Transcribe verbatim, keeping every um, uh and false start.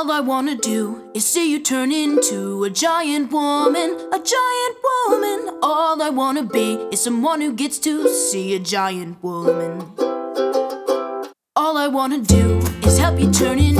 All I wanna do is see you turn into a giant woman, a giant woman. All I wanna be is someone who gets to see a giant woman. All I wanna do is help you turn into